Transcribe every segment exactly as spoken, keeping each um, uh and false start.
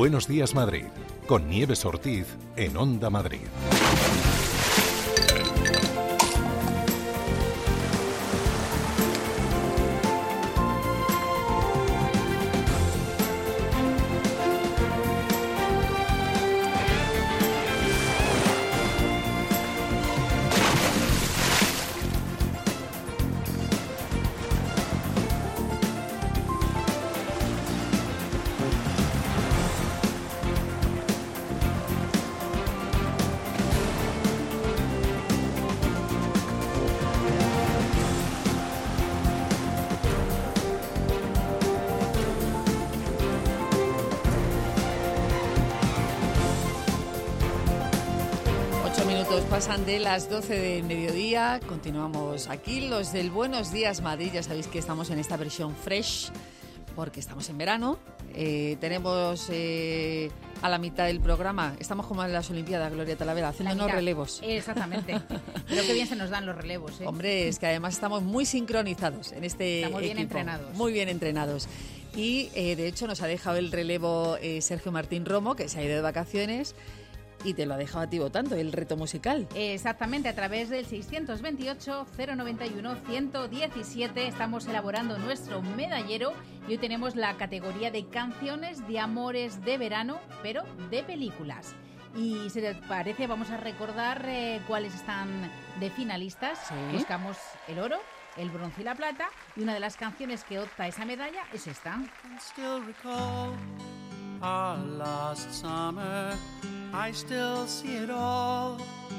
Buenos días Madrid, con Nieves Ortiz en Onda Madrid. Pasan de las doce del mediodía, continuamos aquí, los del Buenos Días Madrid, ya sabéis que estamos en esta versión fresh, porque estamos en verano, eh, tenemos eh, a la mitad del programa, estamos como en las Olimpiadas, Gloria Talavera, haciendo unos relevos. Exactamente, pero qué bien se nos dan los relevos, ¿eh? Hombre, es que además estamos muy sincronizados en este Estamos bien equipo, entrenados. Muy bien entrenados. Y eh, de hecho nos ha dejado el relevo eh, Sergio Martín Romo, que se ha ido de vacaciones. Y te lo ha dejado a ti votando, el reto musical. Exactamente, a través del seiscientos veintiocho, cero noventa y uno, ciento diecisiete estamos elaborando nuestro medallero y hoy tenemos la categoría de canciones de amores de verano, pero de películas. Y si te parece, vamos a recordar eh, cuáles están de finalistas. ¿Sí? Buscamos el oro, el bronce y la plata, y una de las canciones que opta esa medalla es esta. Our last summer, I still see it all.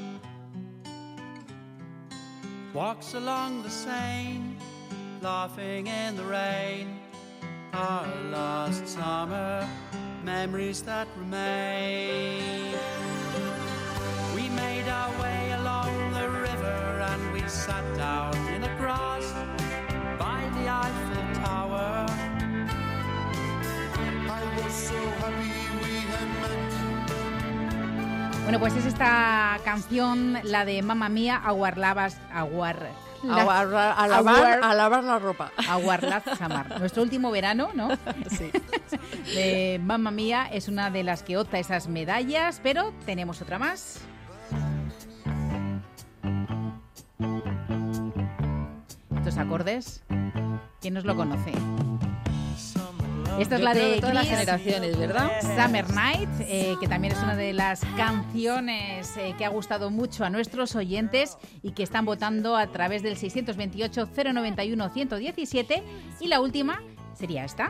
Walks along the Seine, laughing in the rain. Our last summer, memories that remain. We made our way along the river and we sat down in the grass by the Eiffel Tower. Bueno, pues es esta canción, la de Mamma Mía, Aguarlabas, Aguar... Aguar, alabar, alabar la ropa. Aguarlaz Samar. Nuestro último verano, ¿no? Sí. De Mamma Mía es una de las que opta esas medallas, pero tenemos otra más. Estos acordes, ¿quién nos lo conoce? Esta es Yo la creo de que todas las Chris, generaciones, ¿verdad? Summer Night, eh, que también es una de las canciones eh, que ha gustado mucho a nuestros oyentes y que están votando a través del seiscientos veintiocho, cero noventa y uno, ciento diecisiete. Y la última sería esta.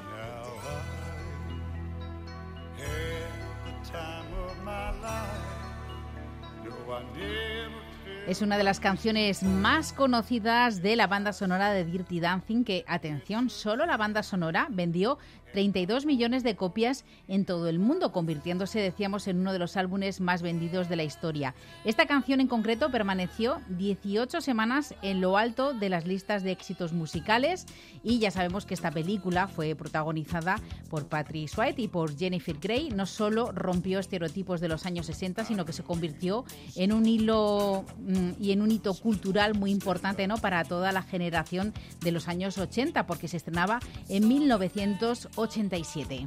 Es una de las canciones más conocidas de la banda sonora de Dirty Dancing, que, atención, solo la banda sonora vendió treinta y dos millones de copias en todo el mundo, convirtiéndose, decíamos, en uno de los álbumes más vendidos de la historia. Esta canción en concreto permaneció dieciocho semanas en lo alto de las listas de éxitos musicales y ya sabemos que esta película fue protagonizada por Patrick Swayze y por Jennifer Grey. No solo rompió estereotipos de los años sesenta, sino que se convirtió en un hilo mmm, y en un hito cultural muy importante, ¿no?, para toda la generación de los años ochenta, porque se estrenaba en mil novecientos ochenta y siete.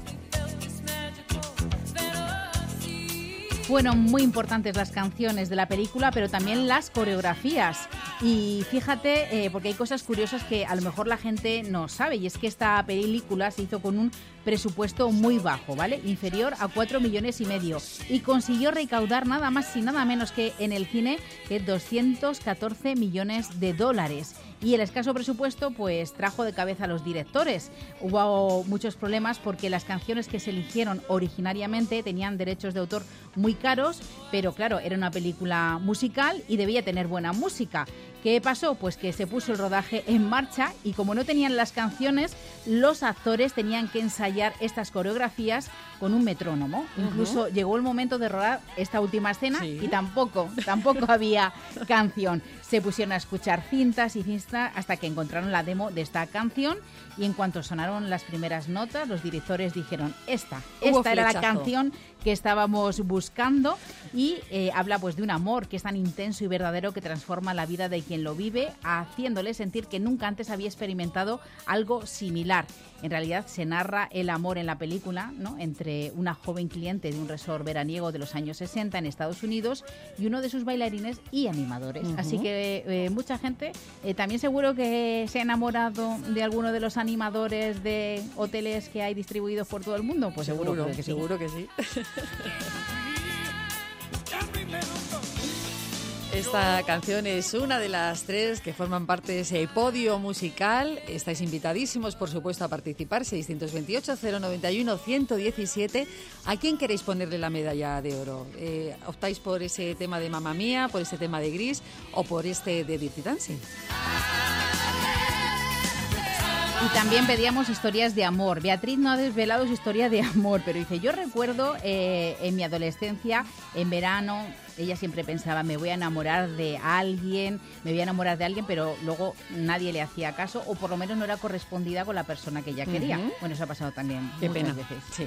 Fueron muy importantes las canciones de la película, pero también las coreografías. Y fíjate, eh, porque hay cosas curiosas que a lo mejor la gente no sabe, y es que esta película se hizo con un presupuesto muy bajo, ¿vale? Inferior a cuatro millones y medio. Y consiguió recaudar nada más y nada menos que en el cine que doscientos catorce millones de dólares. Y el escaso presupuesto pues trajo de cabeza a los directores. Hubo muchos problemas porque las canciones que se eligieron originariamente tenían derechos de autor muy caros, pero claro, era una película musical y debía tener buena música. ¿Qué pasó? Pues que se puso el rodaje en marcha y como no tenían las canciones, los actores tenían que ensayar estas coreografías con un metrónomo. Uh-huh. Incluso llegó el momento de rodar esta última escena, ¿sí?, y tampoco, tampoco había canción. Se pusieron a escuchar cintas y cintas hasta que encontraron la demo de esta canción y en cuanto sonaron las primeras notas, los directores dijeron, esta, esta era la canción que estábamos buscando y eh, habla pues de un amor que es tan intenso y verdadero que transforma la vida de quien quien lo vive, haciéndole sentir que nunca antes había experimentado algo similar. En realidad se narra el amor en la película, ¿no?, entre una joven cliente de un resort veraniego de los años sesenta en Estados Unidos y uno de sus bailarines y animadores. Uh-huh. Así que eh, mucha gente eh, también seguro que se ha enamorado de alguno de los animadores de hoteles que hay distribuidos por todo el mundo. Pues seguro, seguro que sí. Seguro que sí. Esta canción es una de las tres que forman parte de ese podio musical. Estáis invitadísimos, por supuesto, a participar. seiscientos veintiocho, cero noventa y uno, ciento diecisiete. ¿A quién queréis ponerle la medalla de oro? Eh, ¿Optáis por ese tema de Mamma Mía, por ese tema de Gris o por este de Dirty Dancing? Y también pedíamos historias de amor. Beatriz no ha desvelado su historia de amor, pero dice, yo recuerdo eh, en mi adolescencia, en verano, ella siempre pensaba, me voy a enamorar de alguien, me voy a enamorar de alguien, pero luego nadie le hacía caso, o por lo menos no era correspondida con la persona que ella quería. Uh-huh. Bueno, eso ha pasado también Qué muchas pena. veces. Sí.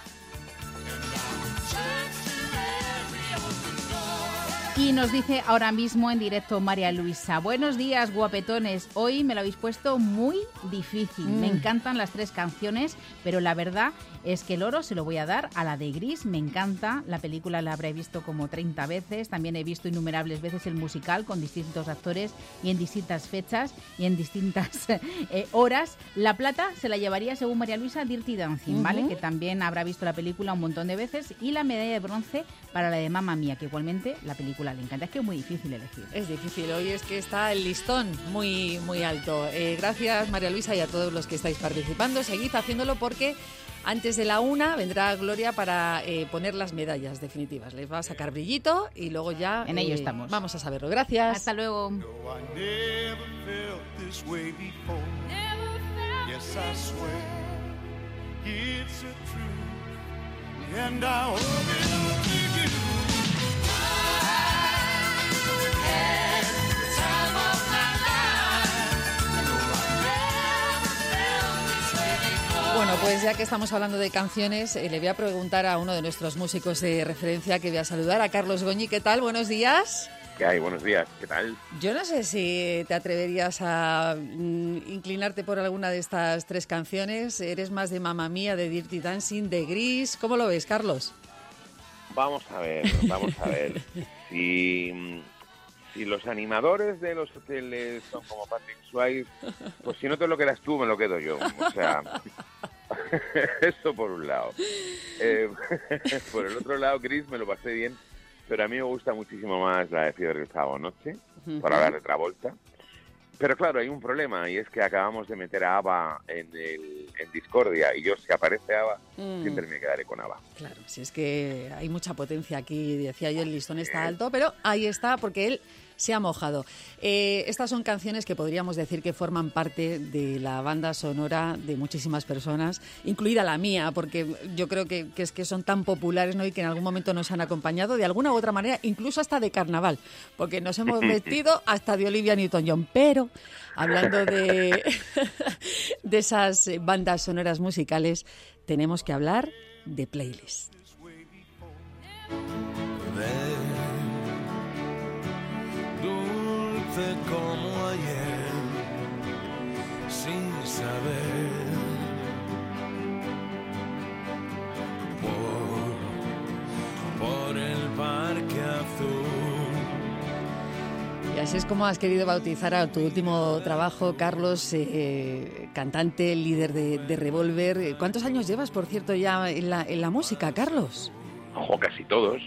Y nos dice ahora mismo en directo María Luisa, buenos días, guapetones, hoy me lo habéis puesto muy difícil, mm. me encantan las tres canciones, pero la verdad es que el oro se lo voy a dar a la de Gris, me encanta, la película la habré visto como treinta veces, también he visto innumerables veces el musical con distintos actores y en distintas fechas y en distintas eh, horas. La plata se la llevaría, según María Luisa, Dirty Dancing, uh-huh. ¿vale? Que también habrá visto la película un montón de veces, y la medalla de bronce para la de Mamma Mía, que igualmente la película le encanta. Es que es muy difícil elegir. Es difícil, hoy es que está el listón muy, muy alto. Eh, gracias, María Luisa, y a todos los que estáis participando. Seguid haciéndolo porque antes de la una vendrá Gloria para eh, poner las medallas definitivas. Les va a sacar brillito y luego ya en eh, ello estamos. Vamos a saberlo. Gracias. Hasta luego. Bueno, pues ya que estamos hablando de canciones, eh, le voy a preguntar a uno de nuestros músicos de referencia, que voy a saludar, a Carlos Goñi. ¿Qué tal? Buenos días. ¿Qué hay? Buenos días. ¿Qué tal? Yo no sé si te atreverías a mm, inclinarte por alguna de estas tres canciones. ¿Eres más de Mamma Mía, de Dirty Dancing, de Gris? ¿Cómo lo ves, Carlos? Vamos a ver, vamos a ver. Si... Si los animadores de los hoteles son como Patrick Swayze, pues si no te lo quedas tú, me lo quedo yo. O sea, eso por un lado. Eh, por el otro lado, Gris, me lo pasé bien, pero a mí me gusta muchísimo más la de Fiebre del Sábado Noche, por hablar de Travolta. Pero claro, hay un problema, y es que acabamos de meter a ABBA en, el, en Discordia, y yo, si aparece ABBA, mm. siempre me quedaré con ABBA. Claro, si es que hay mucha potencia aquí, decía yo, el listón está alto, pero ahí está, porque él se ha mojado. Eh, estas son canciones que podríamos decir que forman parte de la banda sonora de muchísimas personas, incluida la mía, porque yo creo que, que es que son tan populares, ¿no?, y que en algún momento nos han acompañado de alguna u otra manera, incluso hasta de carnaval, porque nos hemos vestido hasta de Olivia Newton-John. Pero hablando de, de esas bandas sonoras musicales, tenemos que hablar de playlist. Dulce como ayer, sin saber, por, por el parque azul. Y así es como has querido bautizar a tu último trabajo, Carlos, eh, cantante, líder de, de Revolver. ¿Cuántos años llevas, por cierto, ya en la, en la música, Carlos? Ojo, casi todos.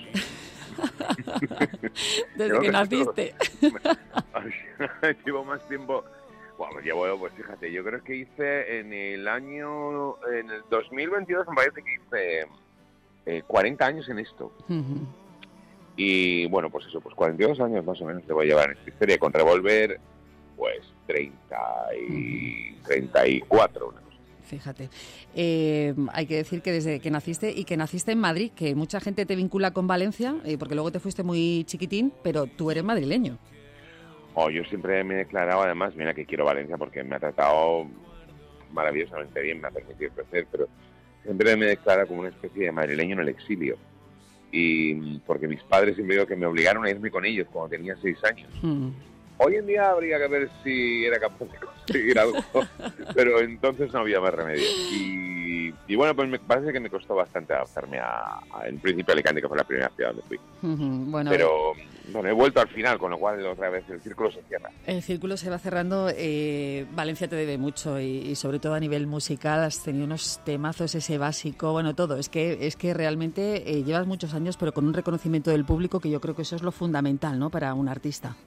Desde Llevo que naciste. Llevo más tiempo. Bueno, llevo, pues fíjate, yo creo que hice en el año, en el dos mil veintidós, me parece que hice eh, cuarenta años en esto. Uh-huh. Y bueno, pues eso, pues cuarenta y dos años más o menos te voy a llevar en esta historia. Con Revolver, pues treinta y treinta y cuatro, una cosa. Fíjate, eh, hay que decir que desde que naciste y que naciste en Madrid, que mucha gente te vincula con Valencia, eh, porque luego te fuiste muy chiquitín, pero tú eres madrileño. Oh, yo siempre me he declarado, además, mira que quiero Valencia porque me ha tratado maravillosamente bien, me ha permitido crecer, pero siempre me he declarado como una especie de madrileño en el exilio. Y porque mis padres siempre digo que me obligaron a irme con ellos cuando tenía seis años. Mm. Hoy en día habría que ver si era capaz de conseguir algo, pero entonces no había más remedio. Y, y bueno, pues me parece que me costó bastante adaptarme a, a en principio a Alicante, que fue la primera ciudad donde fui. Uh-huh. Bueno, pero bueno, he vuelto al final, con lo cual otra vez el círculo se cierra. El círculo se va cerrando. eh, Valencia te debe mucho y, y sobre todo a nivel musical has tenido unos temazos, ese básico, bueno, todo. Es que es que realmente eh, llevas muchos años, pero con un reconocimiento del público que yo creo que eso es lo fundamental, ¿no?, para un artista.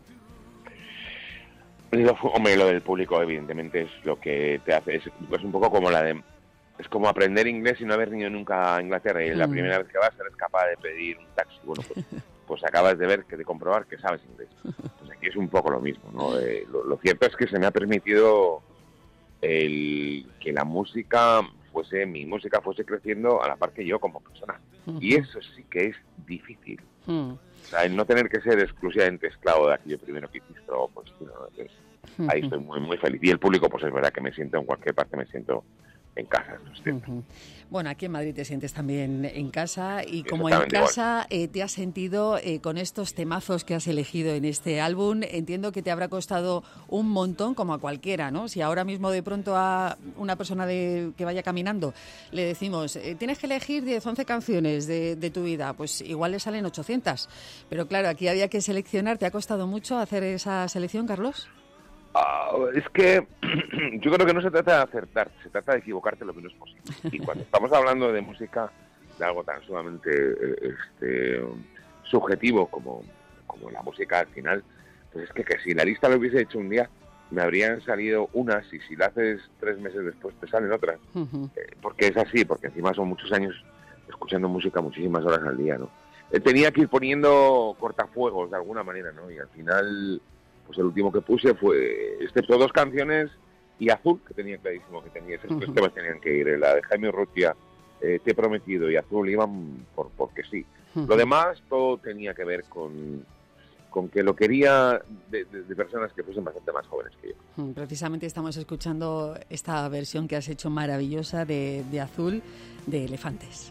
Lo, hombre, lo del público evidentemente es lo que te hace, es, es un poco como la de, es como aprender inglés y no haber ido nunca a Inglaterra y mm. la primera vez que vas eres capaz de pedir un taxi. Bueno, pues, pues acabas de ver, que de comprobar que sabes inglés. Pues aquí es un poco lo mismo, ¿no? Eh, lo, lo cierto es que se me ha permitido el que la música fuese, mi música fuese creciendo a la par que yo como persona. Uh-huh. Y eso sí que es difícil. Uh-huh. O sea, el no tener que ser exclusivamente esclavo de aquello primero que hiciste, pues no, es, uh-huh. ahí estoy muy muy feliz. Y el público, pues es verdad que me siento en cualquier parte, me siento en casa. Uh-huh. Bueno, aquí en Madrid te sientes también en casa y como en casa eh, te has sentido eh, con estos temazos que has elegido en este álbum, entiendo que te habrá costado un montón, como a cualquiera, ¿no? Si ahora mismo de pronto a una persona de, que vaya caminando le decimos, eh, tienes que elegir diez, once canciones de, de tu vida, pues igual le salen ochocientas. Pero claro, aquí había que seleccionar. ¿Te ha costado mucho hacer esa selección, Carlos? Uh, es que yo creo que no se trata de acertar, se trata de equivocarte lo menos posible. Y cuando estamos hablando de música, de algo tan sumamente este, subjetivo como, como la música al final, pues es que, que si la lista lo hubiese hecho un día, me habrían salido unas y si la haces tres meses después te salen otras. Uh-huh. Eh, porque es así, porque encima son muchos años escuchando música muchísimas horas al día, ¿no? Eh, tenía que ir poniendo cortafuegos de alguna manera, ¿no? Y al final... pues el último que puse fue, excepto dos canciones, y Azul, que tenía clarísimo que tenía, esos uh-huh. tres temas tenían que ir, la de Jaime Urrutia, eh, Te he prometido, y Azul iban por porque sí. Uh-huh. Lo demás, todo tenía que ver con, con que lo quería de, de, de personas que fuesen bastante más jóvenes que yo. Uh-huh. Precisamente estamos escuchando esta versión que has hecho maravillosa de, de Azul, de Elefantes.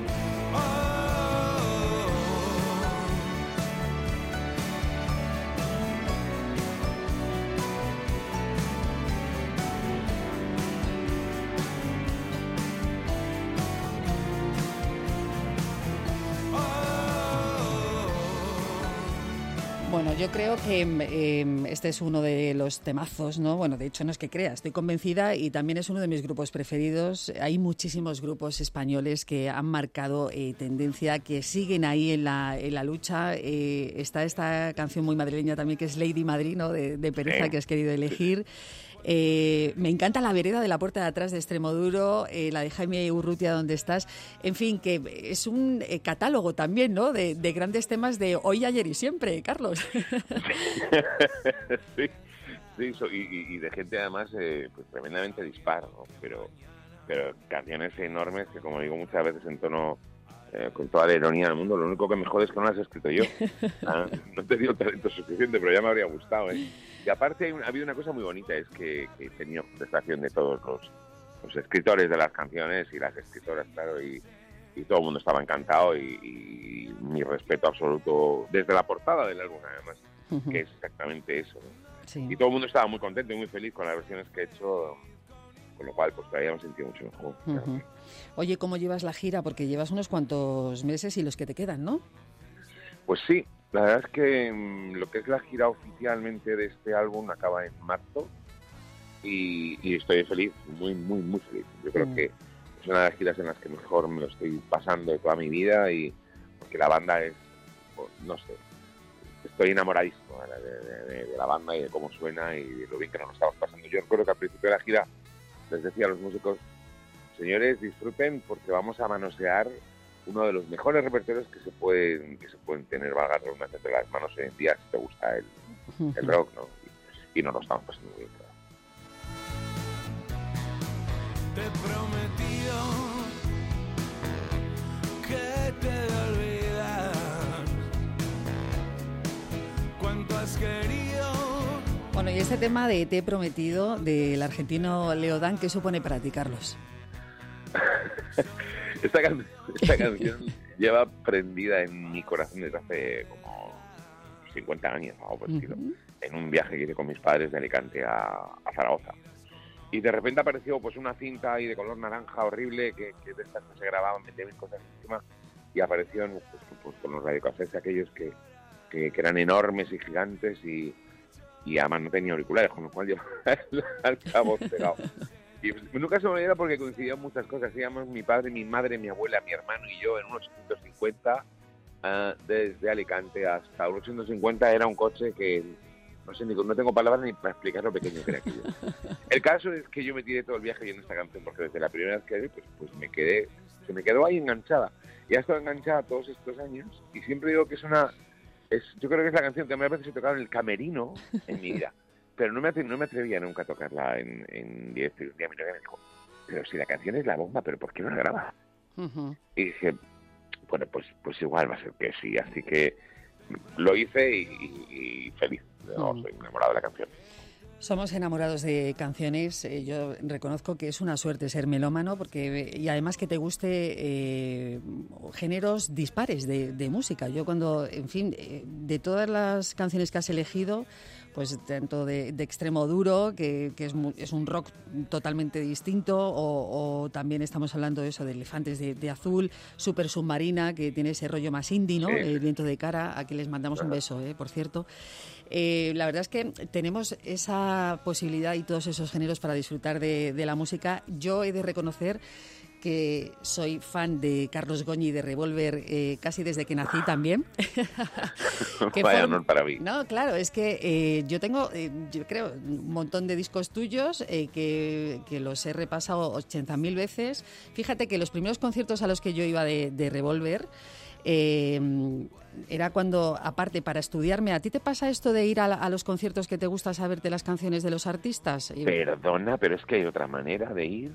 Bueno, yo creo que eh, este es uno de los temazos, ¿no? Bueno, de hecho no es que crea, estoy convencida y también es uno de mis grupos preferidos. Hay muchísimos grupos españoles que han marcado eh, tendencia, que siguen ahí en la, en la lucha. Eh, está esta canción muy madrileña también que es Lady Madrid, ¿no? De, de Pereza, sí. que has querido elegir. Eh, me encanta La vereda de la puerta de atrás de Extremoduro, eh, la de Jaime Urrutia, ¿Dónde estás? En fin, que es un eh, catálogo también, ¿no? De, de grandes temas de hoy, ayer y siempre, Carlos. Sí, sí, so, y, y de gente además eh, pues tremendamente dispar, ¿no? Pero, pero canciones enormes que, como digo muchas veces en tono... Eh, con toda la ironía del mundo, lo único que me jode es que no las he escrito yo. Ah, no he tenido talento suficiente, pero ya me habría gustado, ¿eh? Y aparte ha habido una cosa muy bonita, es que, que he tenido contestación de todos los, los escritores de las canciones y las escritoras, claro, y, y todo el mundo estaba encantado y, y mi respeto absoluto desde la portada del álbum, además, uh-huh. que es exactamente eso, ¿no? Sí. Y todo el mundo estaba muy contento y muy feliz con las versiones que he hecho, con lo cual pues todavía me sentí mucho mejor. Uh-huh. Claro. Oye, ¿cómo llevas la gira? Porque llevas unos cuantos meses y los que te quedan, ¿no? Pues sí, la verdad es que mmm, lo que es la gira oficialmente de este álbum acaba en marzo y, y estoy feliz, muy, muy, muy feliz. Yo creo uh-huh. que es una de las giras en las que mejor me lo estoy pasando de toda mi vida y porque la banda es, no sé, estoy enamoradísimo de, de, de, de la banda y de cómo suena y de lo bien que nos lo estamos pasando. Yo recuerdo que al principio de la gira les decía a los músicos, señores, disfruten porque vamos a manosear uno de los mejores repertorios que se pueden que se pueden tener, valga la redundancia, entre las manos hoy en día, si te gusta el, el rock, ¿no? Y, y nos lo estamos pasando muy bien, claro. Te he prometido que te he de olvidar cuánto has querido. Bueno, y este tema de Te he prometido, del argentino Leodán, ¿qué supone para ti, Carlos? esta, can- esta canción lleva prendida en mi corazón desde hace como cincuenta años, algo por el estilo. Uh-huh. en un viaje que hice con mis padres de Alicante a, a Zaragoza. Y de repente apareció pues una cinta ahí de color naranja horrible, que, que de estas que se grababan, metía mil cosas encima, y aparecieron pues, pues, con los radiocassettes aquellos que, que, que eran enormes y gigantes, y, y además no tenía auriculares, con lo cual llevaba el altavoz pegado. Y nunca se me olvida porque coincidían muchas cosas. Íbamos mi padre, mi madre, mi abuela, mi hermano y yo en un ochocientos cincuenta, uh, desde Alicante hasta un ochocientos cincuenta. Era un coche que no sé, ni, no tengo palabras ni para explicar lo pequeño que era aquello. El caso es que yo me tiré todo el viaje en esta canción porque desde la primera vez que vi, pues, pues me quedé, se me quedó ahí enganchada. Y ha estado enganchada todos estos años y siempre digo que es una, es, yo creo que es la canción que más veces he tocado en el camerino en mi vida. Pero no me, no me atrevía nunca a tocarla en, en directo. Y un día mi novia me dijo, pero si la canción es la bomba, ¿pero por qué no la grabas? Uh-huh. Y dije, bueno, pues, pues igual va a ser que sí. Así que lo hice y, y, y feliz. No, uh-huh. Soy enamorado de la canción. Somos enamorados de canciones. Eh, yo reconozco que es una suerte ser melómano, porque y además que te guste eh, géneros dispares de, de música. Yo cuando, en fin, eh, de todas las canciones que has elegido, pues tanto de, de extremo duro, que, que es, mu- es un rock totalmente distinto, o, o también estamos hablando de eso, de Elefantes de, de Azul, Super Submarina, que tiene ese rollo más indie, ¿no? Sí. El Viento de Cara, a quien les mandamos un beso, eh, por cierto. Eh, la verdad es que tenemos esa posibilidad y todos esos géneros para disfrutar de, de la música. Yo he de reconocer que soy fan de Carlos Goñi y de Revolver eh, casi desde que nací también. que Vaya honor para mí. No, claro, es que eh, yo tengo, eh, yo creo, un montón de discos tuyos eh, que, que los he repasado ochenta mil veces. Fíjate que los primeros conciertos a los que yo iba de, de Revolver eh, era cuando, aparte, para estudiarme, ¿a ti te pasa esto de ir a, a los conciertos que te gusta saberte las canciones de los artistas? Perdona, pero es que hay otra manera de ir.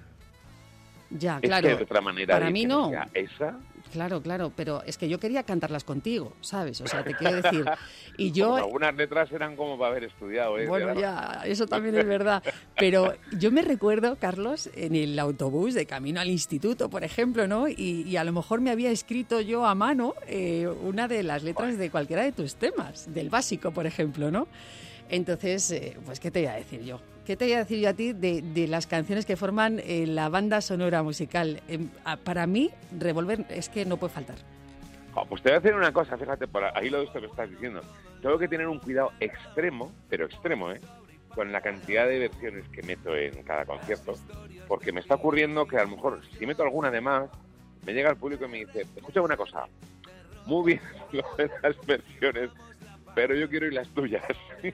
Ya, es claro. Que hay otra manera para de mí ir, no. O sea, esa. Claro, claro, pero es que yo quería cantarlas contigo, ¿sabes? O sea, te quiero decir. Y yo. Pues algunas letras eran como para haber estudiado, ¿eh? Bueno, ya, eso también es verdad. Pero yo me recuerdo, Carlos, en el autobús de camino al instituto, por ejemplo, ¿no? Y, y a lo mejor me había escrito yo a mano eh, una de las letras de cualquiera de tus temas, del básico, por ejemplo, ¿no? Entonces, eh, pues, ¿qué te voy a decir yo? ¿Qué te voy a decir yo a ti de, de las canciones que forman eh, la banda sonora musical? Eh, para mí, Revolver es que no puede faltar. Oh, pues te voy a decir una cosa, fíjate, por ahí lo de esto que estás diciendo. Tengo que tener un cuidado extremo, pero extremo, ¿eh? Con la cantidad de versiones que meto en cada concierto, porque me está ocurriendo que a lo mejor, si meto alguna de más, me llega el público y me dice, escucha una cosa, muy bien lo de las versiones, pero yo quiero ir las tuyas.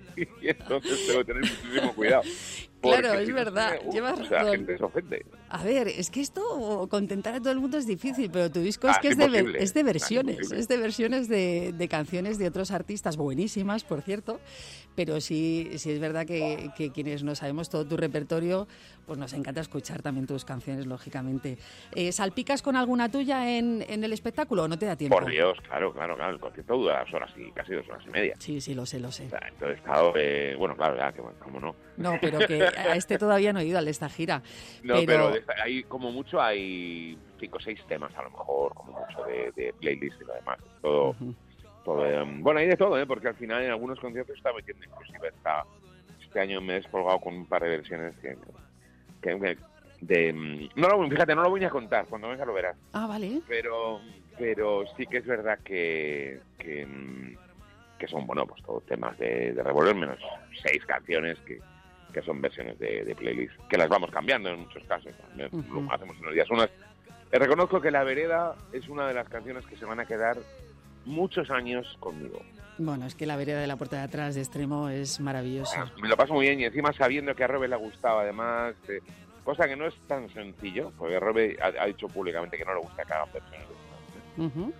Y entonces tengo que tener muchísimo cuidado. Claro, es verdad, uh, llevas o sea, razón. gente se ofende. A ver, es que esto, contentar a todo el mundo es difícil, pero tu disco es Ah, que es es de, imposible. es de versiones, Ah, imposible. es de versiones de, de canciones de otros artistas buenísimas, por cierto, pero sí, sí es verdad que, que quienes no sabemos todo tu repertorio, pues nos encanta escuchar también tus canciones, lógicamente. Eh, ¿Salpicas con alguna tuya en, en el espectáculo o no te da tiempo? Por Dios, claro, claro, claro. El concierto dura dos horas y casi dos horas y media. Sí, sí, lo sé, lo sé. O sea, entonces, claro, eh, bueno, claro, ya, que bueno, cómo no. No, pero que a este todavía no he ido, a esta gira. No, pero, pero de esta- hay como mucho, hay cinco o seis temas a lo mejor, como mucho de, de playlist y lo demás. Todo, uh-huh. todo eh, bueno, hay de todo, ¿eh? Porque al final en algunos conciertos está metiendo, inclusive está, este año me he descolgado con un par de versiones que, que, que de, mm, no lo, fíjate, no lo voy ni a contar, cuando venga lo verás. Ah, vale. Pero, pero sí que es verdad que, que, mm, que son, bueno, pues todos temas de, de Revolver, menos seis canciones que, que son versiones de, de playlist, que las vamos cambiando en muchos casos. También Uh-huh. lo hacemos unos días. Unas, eh, reconozco que La Vereda es una de las canciones que se van a quedar muchos años conmigo. Bueno, es que La Vereda de la Puerta de Atrás de Extremo es maravillosa. Me lo paso muy bien y encima sabiendo que a Robe le ha gustado, además, eh, cosa que no es tan sencillo, porque Robe ha, ha dicho públicamente que no le gusta que hagan versiones de Uh-huh.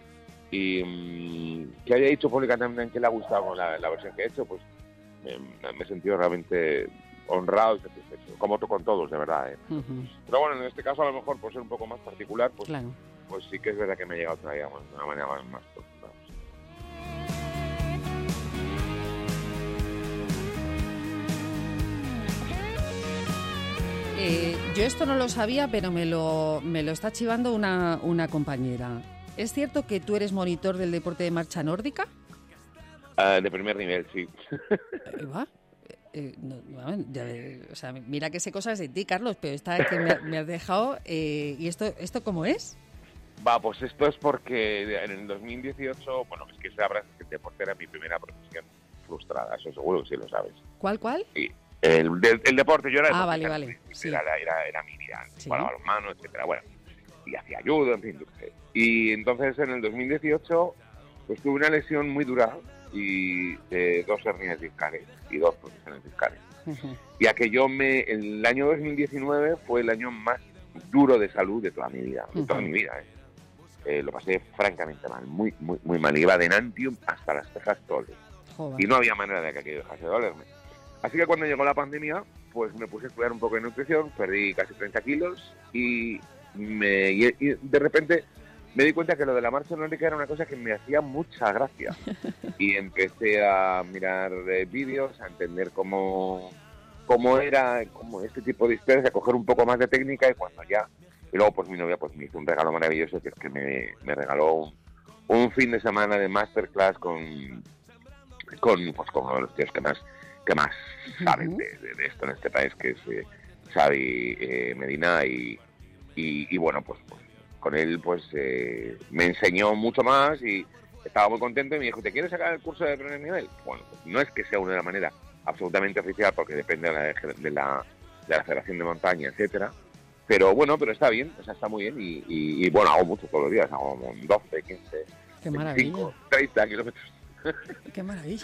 y mmm, que haya dicho públicamente que le ha gustado con la, la versión que he hecho, pues me, me he sentido realmente honrado y satisfecho, como to- con todos, de verdad, ¿eh? Uh-huh. Pero bueno, en este caso a lo mejor por ser un poco más particular, pues, Claro. pues sí que es verdad que me ha llegado todavía de una manera más, más profunda. Eh, yo esto no lo sabía, pero me lo, me lo está chivando una, una compañera. ¿Es cierto que tú eres monitor del deporte de marcha nórdica? Uh, de primer nivel, sí. Ahí va. Eh, no, no, ya, o sea, mira que sé cosas de ti, Carlos, pero esta que me, me has dejado... Eh, ¿Y esto esto cómo es? Va, pues esto es porque en el dos mil dieciocho, bueno, es que sabrás que el deporte era mi primera profesión frustrada, eso seguro que sí lo sabes. ¿Cuál, cuál? Sí, el, el, el deporte, yo era... Ah, vale, vale. Sí. Era, era, era mi vida, sí. Jugaba balonmano, etcétera, bueno, y hacía judo, en fin. Y entonces en el dos mil dieciocho, pues tuve una lesión muy dura y de dos hernias discales y dos protusiones discales. Uh-huh. Ya que yo me... El año dos mil diecinueve fue el año más duro de salud de toda mi vida, de uh-huh. toda mi vida, ¿eh? Eh, lo pasé francamente mal, muy, muy, muy mal. Iba de Nantium hasta las cejas todo el día. Y no había manera de que aquello dejase de dolerme. Así que cuando llegó la pandemia, pues me puse a estudiar un poco de nutrición, perdí casi treinta kilos y, me, y, y de repente me di cuenta que lo de la marcha nórdica era una cosa que me hacía mucha gracia. Y empecé a mirar eh, vídeos, a entender cómo, cómo era cómo este tipo de historias, a coger un poco más de técnica y cuando ya... Y luego pues mi novia pues me hizo un regalo maravilloso, que es que me, me regaló un, un fin de semana de masterclass con, con, pues, con uno de los tíos que más, que más uh-huh. saben de, de, de esto en este país, que es eh, Xavi eh, Medina. Y, y, y bueno, pues, pues con él pues eh, me enseñó mucho más y estaba muy contento y me dijo, ¿te quieres sacar el curso de primer nivel? Bueno, pues no es que sea una manera absolutamente oficial porque depende de la, de la, de la Federación de Montaña, etcétera. Pero bueno, pero está bien, o sea, está muy bien y, y, y bueno, hago mucho todos los días, hago doce, quince, Qué veinticinco, treinta kilómetros. Qué maravilla.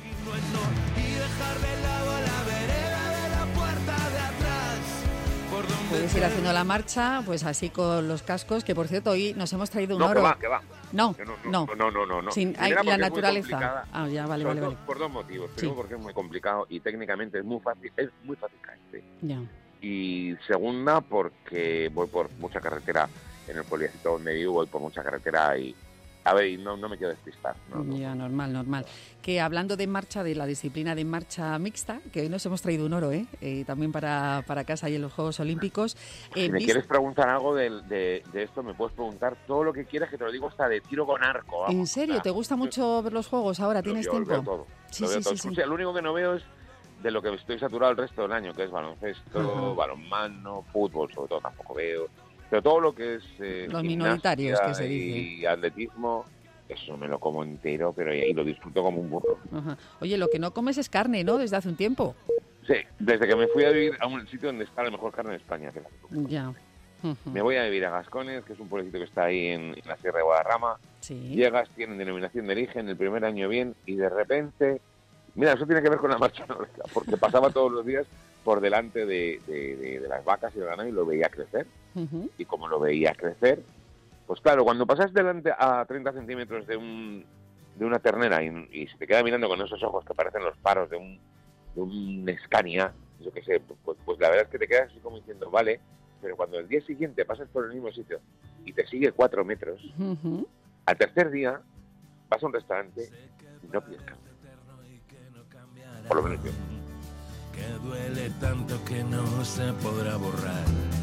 Puedes ir haciendo la marcha, pues así con los cascos, que por cierto, hoy nos hemos traído un no, oro. No, que va, que va. No, no, no, no, no, no, no. Sin, hay la naturaleza. Ah, ya, vale, vale, dos, vale. Por dos motivos. Primero, sí. Porque es muy complicado y técnicamente es muy fácil, es muy fácil caerse. Ya. Y segunda, porque voy por mucha carretera en el pueblecito donde vivo, voy por mucha carretera y, a ver, y no, no me quiero despistar. ¿no? Ya, normal, normal. Que hablando de marcha, de la disciplina de marcha mixta, que hoy nos hemos traído un oro, ¿eh? eh también para, para casa y en los Juegos Olímpicos. Eh, si me vis... quieres preguntar algo de, de, de esto, me puedes preguntar todo lo que quieras, que te lo digo hasta de tiro con arco. Vamos. ¿En serio? ¿Te gusta mucho ver los Juegos ahora? ¿Tienes yo, tiempo? Lo veo todo. Sí, lo veo sí, todo. sí, O sí. sea, lo único que no veo es de lo que estoy saturado el resto del año, que es baloncesto, Ajá. balonmano, fútbol, sobre todo tampoco veo. Pero todo lo que es eh, los minoritarios que se dice. Y atletismo, eso me lo como entero, pero y lo disfruto como un burro. Ajá. Oye, lo que no comes es carne, ¿no? Desde hace un tiempo. Sí, desde que me fui a vivir a un sitio donde está la mejor carne de España. Que la ya. Uh-huh. Me voy a vivir a Gascones, que es un pueblecito que está ahí en, en la Sierra de Guadarrama. Sí. Llegas, tienen denominación de origen, el primer año bien, y de repente... Mira, eso tiene que ver con la marcha nórdica, porque pasaba todos los días por delante de, de, de, de las vacas y el ganado y lo veía crecer. Uh-huh. Y como lo veía crecer, pues claro, cuando pasas delante a treinta centímetros de un de una ternera y, y se te queda mirando con esos ojos que parecen los paros de un, de un Scania, yo qué sé, pues, pues la verdad es que te quedas así como diciendo, vale, pero cuando el día siguiente pasas por el mismo sitio y te sigue cuatro metros, uh-huh. al tercer día vas a un restaurante y no pides carne. Por lo menos yo. Que duele tanto que no se podrá borrar,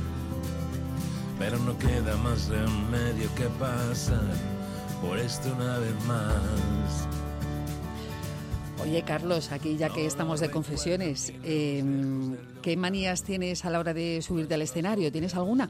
pero no queda más remedio que pasar por esto una vez más. Oye, Carlos, aquí ya que estamos de confesiones, eh, ¿qué manías tienes a la hora de subirte al escenario? ¿Tienes alguna?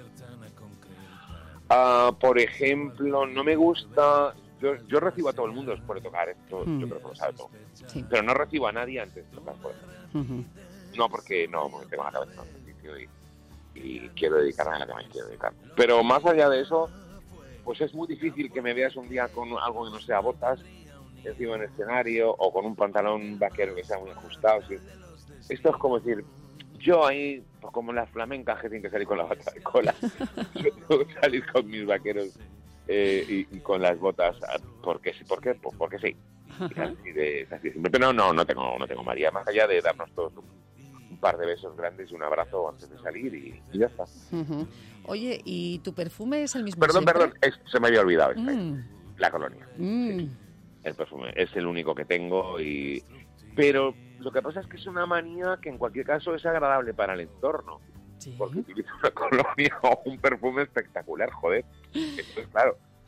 Uh, por ejemplo, no me gusta... Yo, yo recibo a todo el mundo después de tocar esto, mm. yo creo que lo sabe todo. Sí. Pero no recibo a nadie antes de tocar, por ejemplo. Uh-huh. No, porque no, porque tengo la cabeza en otro sitio y, y quiero dedicarme a la que me quiero dedicar. Pero más allá de eso, pues es muy difícil que me veas un día con algo que no sea botas, encima en el escenario, o con un pantalón vaquero que sea muy ajustado. ¿Sí? Esto es como decir, yo ahí, pues como las flamencas que tienen que salir con la bata de cola, yo tengo que salir con mis vaqueros eh, y, y con las botas, ¿por qué sí? ¿Por qué? Pues porque sí. Y así de, así de simple. Pero no, no tengo, no tengo María, más allá de darnos todos un, un par de besos grandes y un abrazo antes de salir y, y ya está. Uh-huh. Oye, ¿y tu perfume es el mismo Perdón, siempre? perdón, es, se me había olvidado esta, mm. la colonia. Mm. Sí, el perfume es el único que tengo y... Pero lo que pasa es que es una manía que en cualquier caso es agradable para el entorno. ¿Sí? Porque utilizo una colonia o un perfume espectacular, joder. Entonces, claro,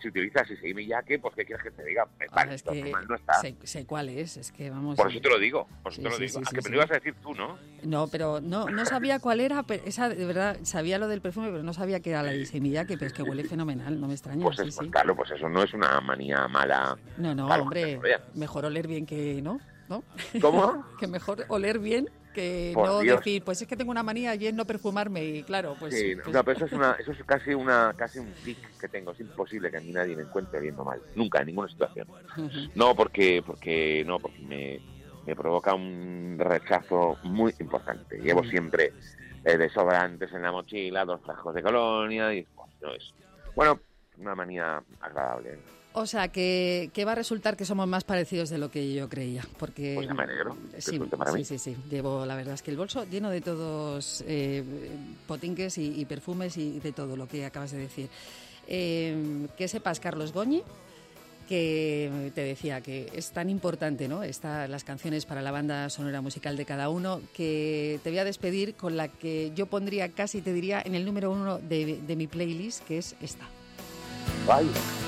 si utilizas Issei Miyake, pues ¿qué quieres que te diga? Ah, Vale, es que mal no está. sé, sé cuál es, es que vamos... Por eso te lo digo, por eso Sí, te lo sí, digo. sí, a sí, que sí. me lo ibas a decir tú, ¿no? No, pero no, no sabía cuál era, pero esa de verdad, sabía lo del perfume, pero no sabía que era la de Issei Miyake, pero es que huele fenomenal, no me extraña, Pues sí, es, sí. claro, pues eso no es una manía mala. No, no, Claro, hombre, que te lo vean. mejor oler bien que no, ¿no? ¿Cómo? Que mejor oler bien que Por no Dios. decir, pues es que tengo una manía y es no perfumarme, y claro, pues... Sí, pues- no, pero eso es, una, eso es casi, una, casi un tic que tengo. Es imposible que a mí nadie me encuentre oliendo mal. Nunca, en ninguna situación. Ujú. No, porque, porque, no, porque me, me provoca un rechazo muy importante. Llevo siempre eh, desodorantes en la mochila, dos frascos de colonia y pues, no es. Bueno, una manía agradable. O sea, que, que va a resultar que somos más parecidos de lo que yo creía, porque... Pues ya me alegro, que Sí, resulte para sí, mí. sí, sí. Llevo, la verdad es que el bolso lleno de todos eh, potinques y, y perfumes y de todo lo que acabas de decir. Eh, que sepas, Carlos Goñi, que te decía que es tan importante, ¿no? Esta, las canciones para la banda sonora musical de cada uno, que te voy a despedir con la que yo pondría casi, te diría, en el número uno de, de mi playlist, que es esta. Ay,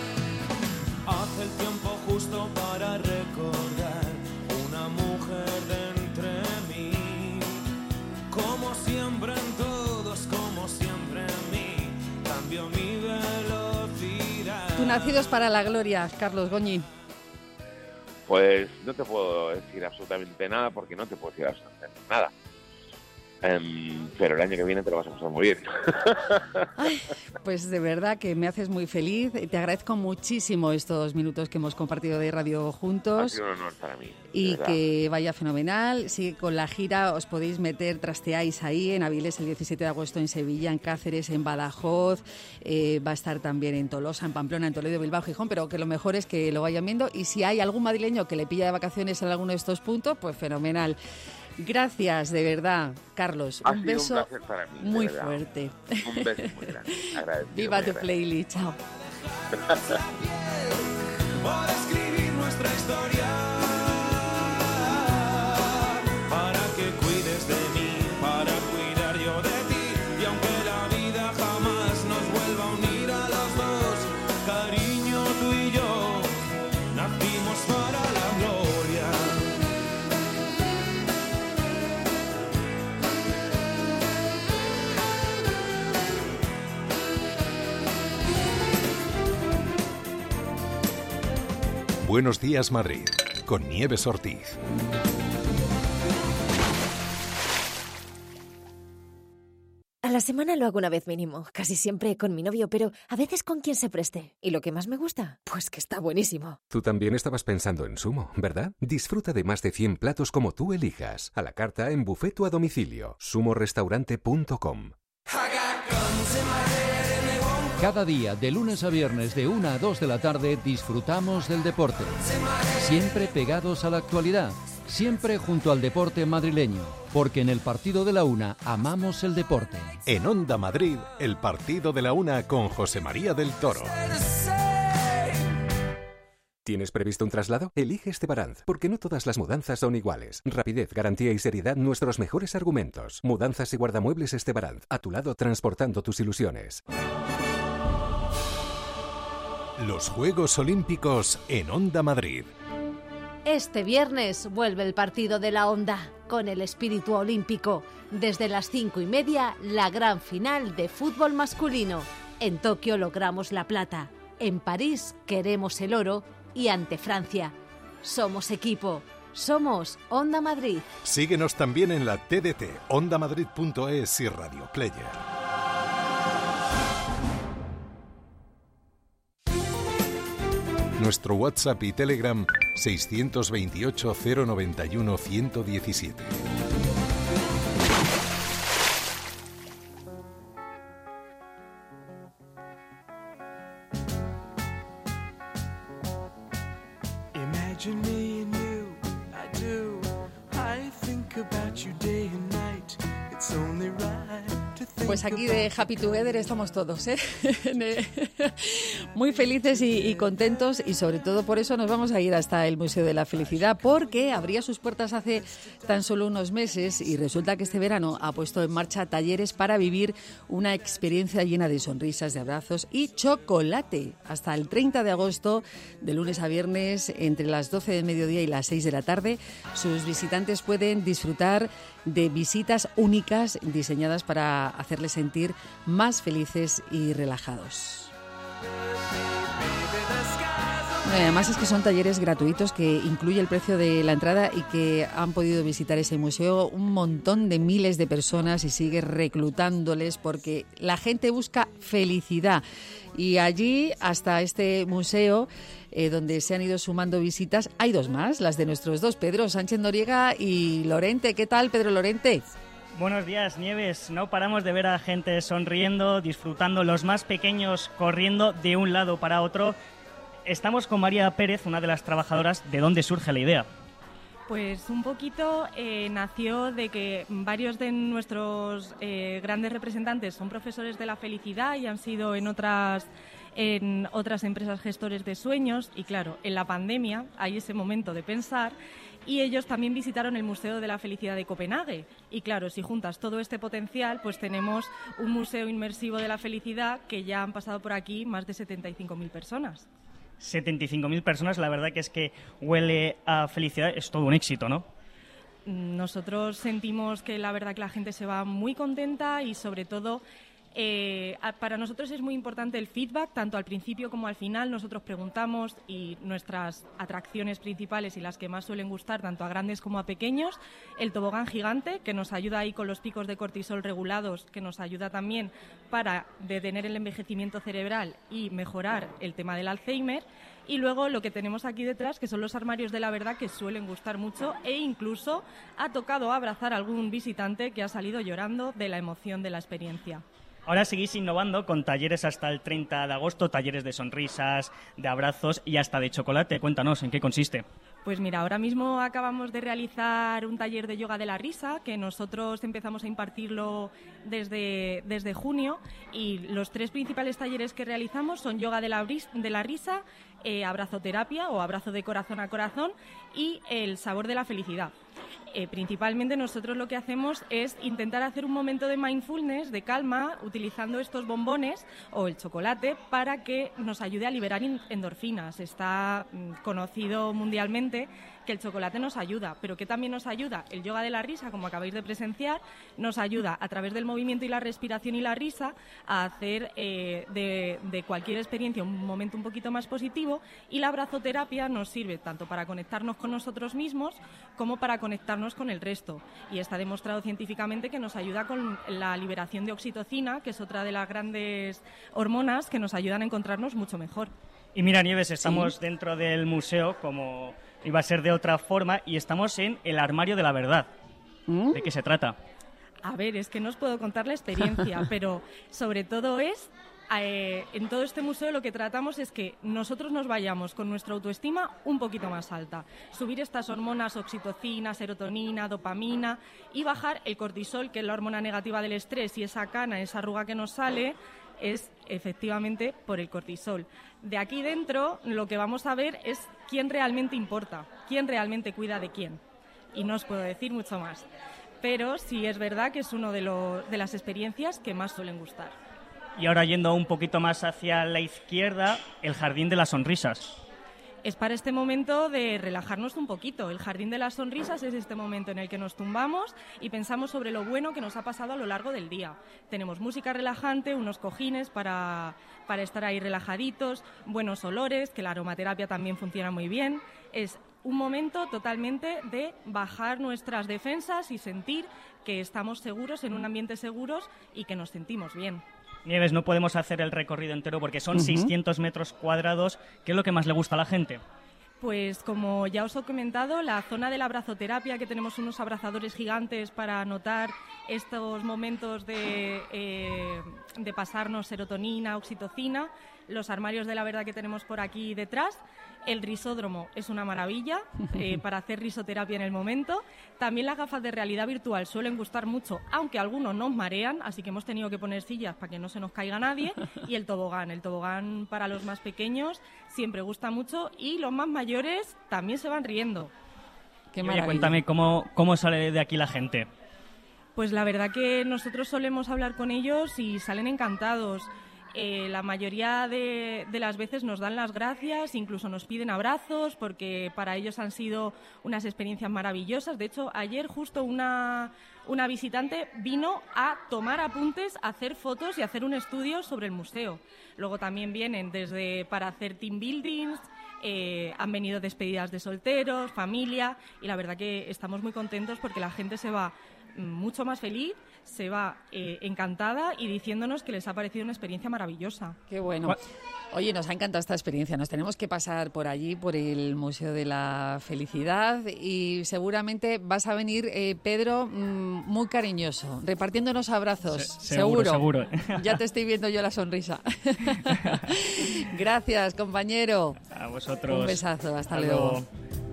Hace el tiempo justo para recordar una mujer de entre mí. Como siempre en todos, como siempre en mí, cambio mi velocidad. Tu nacidos para la gloria, Carlos Goñi. pues no te puedo decir absolutamente nada porque no te puedo decir absolutamente nada. Um, pero el año que viene te lo vas a pasar muy bien. Ay, pues de verdad que me haces muy feliz. Te agradezco muchísimo estos minutos que hemos compartido de radio Ha juntos. sido un honor para mí. de Y verdad. que vaya fenomenal. Sigue con la gira, os podéis meter, trasteáis ahí en Avilés el diecisiete de agosto, en Sevilla, en Cáceres, en Badajoz, eh, va a estar también en Tolosa, en Pamplona, en Toledo, Bilbao, Gijón, pero que lo mejor es que lo vayan viendo y si hay algún madrileño que le pilla de vacaciones en alguno de estos puntos, pues fenomenal. Gracias, de verdad, Carlos. Ha un sido beso un placer para mí, de muy verdad. fuerte. Un beso muy grande. Agradecido, Viva muy tu agradecido. playlist, chao. Para escribir nuestra historia, para que cuides de mí, para cuidar yo de ti, y aunque la vida jamás nos vuelva a unir a los dos, cariño, tú y yo nacimos para la gloria. Buenos días, Madrid, con Nieves Ortiz. A la semana lo hago una vez mínimo, casi siempre con mi novio, pero a veces con quien se preste. ¿Y lo que más me gusta? Pues que está buenísimo. Tú también estabas pensando en Sumo, ¿verdad? Disfruta de más de cien platos como tú elijas. A la carta, en buffet o a domicilio. sumo restaurante punto com. Cada día, de lunes a viernes, de una a dos de la tarde, disfrutamos del deporte. Siempre pegados a la actualidad, siempre junto al deporte madrileño, porque en el partido de la una amamos el deporte. En Onda Madrid, el partido de la una con José María del Toro. ¿Tienes previsto un traslado? Elige Estebaranz, porque no todas las mudanzas son iguales. Rapidez, garantía y seriedad, nuestros mejores argumentos. Mudanzas y guardamuebles Estebaranz, a tu lado transportando tus ilusiones. Los Juegos Olímpicos en Onda Madrid. Este viernes vuelve el partido de la Onda con el espíritu olímpico. Desde las cinco y media, la gran final de fútbol masculino. En Tokio logramos la plata. En París queremos el oro y ante Francia. Somos equipo. Somos Onda Madrid. Síguenos también en la T D T, onda madrid punto es y Radio Player. Nuestro WhatsApp y Telegram seiscientos veintiocho, cero noventa y uno, ciento diecisiete. Imagine me and you, I do. I think about you day and night. It's only right to think Pues aquí de Happy Together estamos todos, ¿eh? Muy felices y, y contentos, y sobre todo por eso nos vamos a ir hasta el Museo de la Felicidad, porque abría sus puertas hace tan solo unos meses y resulta que este verano ha puesto en marcha talleres para vivir una experiencia llena de sonrisas, de abrazos y chocolate. Hasta el treinta de agosto, de lunes a viernes, entre las doce del mediodía y las seis de la tarde, sus visitantes pueden disfrutar de visitas únicas diseñadas para hacerles sentir más felices y relajados. Además es que son talleres gratuitos que incluye el precio de la entrada y que han podido visitar ese museo un montón de miles de personas y sigue reclutándoles porque la gente busca felicidad. Y allí, hasta este museo, eh, donde se han ido sumando visitas, hay dos más, las de nuestros dos Pedro, Sánchez Noriega y Lorente. ¿Qué tal, Pedro Lorente? Buenos días, Nieves. No paramos de ver a gente sonriendo, disfrutando, los más pequeños corriendo de un lado para otro. Estamos con María Pérez, una de las trabajadoras. ¿De dónde surge la idea? Pues un poquito eh, nació de que varios de nuestros eh, grandes representantes son profesores de la felicidad y han sido en otras, en otras empresas gestores de sueños. Y claro, en la pandemia hay ese momento de pensar y ellos también visitaron el Museo de la Felicidad de Copenhague. Y claro, si juntas todo este potencial, pues tenemos un museo inmersivo de la felicidad que ya han pasado por aquí más de setenta y cinco mil personas. setenta y cinco mil personas, la verdad que es que huele a felicidad, es todo un éxito, ¿no? Nosotros sentimos que la verdad que la gente se va muy contenta y sobre todo eh, para nosotros es muy importante el feedback, tanto al principio como al final. Nosotros preguntamos y nuestras atracciones principales y las que más suelen gustar tanto a grandes como a pequeños, el tobogán gigante que nos ayuda ahí con los picos de cortisol regulados, que nos ayuda también para detener el envejecimiento cerebral y mejorar el tema del Alzheimer. Y luego lo que tenemos aquí detrás, que son los armarios de la verdad, que suelen gustar mucho e incluso ha tocado abrazar a algún visitante que ha salido llorando de la emoción de la experiencia. Ahora seguís innovando con talleres hasta el treinta de agosto, talleres de sonrisas, de abrazos y hasta de chocolate. Cuéntanos, ¿en qué consiste? Pues mira, ahora mismo acabamos de realizar un taller de yoga de la risa, que nosotros empezamos a impartirlo desde, desde junio, y los tres principales talleres que realizamos son yoga de la, de la risa, eh, abrazoterapia o abrazo de corazón a corazón y el sabor de la felicidad. Eh, principalmente nosotros lo que hacemos es intentar hacer un momento de mindfulness, de calma, utilizando estos bombones o el chocolate para que nos ayude a liberar endorfinas. Está mm, conocido mundialmente que el chocolate nos ayuda, pero que también nos ayuda el yoga de la risa, como acabáis de presenciar, nos ayuda a través del movimiento y la respiración y la risa a hacer eh, de, de cualquier experiencia un momento un poquito más positivo, y la abrazoterapia nos sirve tanto para conectarnos con nosotros mismos como para conectarnos con el resto, y está demostrado científicamente que nos ayuda con la liberación de oxitocina, que es otra de las grandes hormonas que nos ayudan a encontrarnos mucho mejor. Y mira, Nieves, estamos Sí. dentro del museo, como iba a ser de otra forma, y estamos en el armario de la verdad. ¿Mm? ¿De qué se trata? A ver, es que no os puedo contar la experiencia, pero sobre todo es, eh, en todo este museo lo que tratamos es que nosotros nos vayamos con nuestra autoestima un poquito más alta, subir estas hormonas oxitocina, serotonina, dopamina y bajar el cortisol, que es la hormona negativa del estrés, y esa cana, esa arruga que nos sale es efectivamente por el cortisol. De aquí dentro lo que vamos a ver es quién realmente importa, quién realmente cuida de quién. Y no os puedo decir mucho más. Pero sí es verdad que es una de, lo, de las experiencias que más suelen gustar. Y ahora yendo un poquito más hacia la izquierda, el Jardín de las Sonrisas. Es para este momento de relajarnos un poquito. El Jardín de las Sonrisas es este momento en el que nos tumbamos y pensamos sobre lo bueno que nos ha pasado a lo largo del día. Tenemos música relajante, unos cojines para, para estar ahí relajaditos, buenos olores, que la aromaterapia también funciona muy bien. Es un momento totalmente de bajar nuestras defensas y sentir que estamos seguros, en un ambiente seguros, y que nos sentimos bien. Nieves, no podemos hacer el recorrido entero porque son Uh-huh. seiscientos metros cuadrados. ¿Qué es lo que más le gusta a la gente? Pues como ya os he comentado, la zona de la abrazoterapia, que tenemos unos abrazadores gigantes para notar estos momentos de, eh, de pasarnos serotonina, oxitocina. los armarios de la verdad que tenemos por aquí detrás. El risódromo es una maravilla eh, para hacer risoterapia en el momento. También las gafas de realidad virtual suelen gustar mucho, aunque algunos nos marean, así que hemos tenido que poner sillas para que no se nos caiga nadie. Y el tobogán, el tobogán para los más pequeños siempre gusta mucho y los más mayores también se van riendo. Qué Oye, maravilla. cuéntame, ¿cómo, ¿cómo sale de aquí la gente? Pues la verdad que nosotros solemos hablar con ellos y salen encantados. Eh, la mayoría de, de las veces nos dan las gracias, incluso nos piden abrazos, porque para ellos han sido unas experiencias maravillosas. De hecho, ayer justo una, una visitante vino a tomar apuntes, a hacer fotos y a hacer un estudio sobre el museo. Luego también vienen desde para hacer team buildings, eh, han venido despedidas de solteros, familia, y la verdad que estamos muy contentos porque la gente se va mucho más feliz, se va eh, encantada y diciéndonos que les ha parecido una experiencia maravillosa. Qué bueno. Oye, nos ha encantado esta experiencia. Nos tenemos que pasar por allí, por el Museo de la Felicidad, y seguramente vas a venir, eh, Pedro, mmm, muy cariñoso, repartiéndonos abrazos. Se, seguro, seguro. Ya te estoy viendo yo la sonrisa. Gracias, compañero. A vosotros. Un besazo. Hasta, Hasta luego. luego.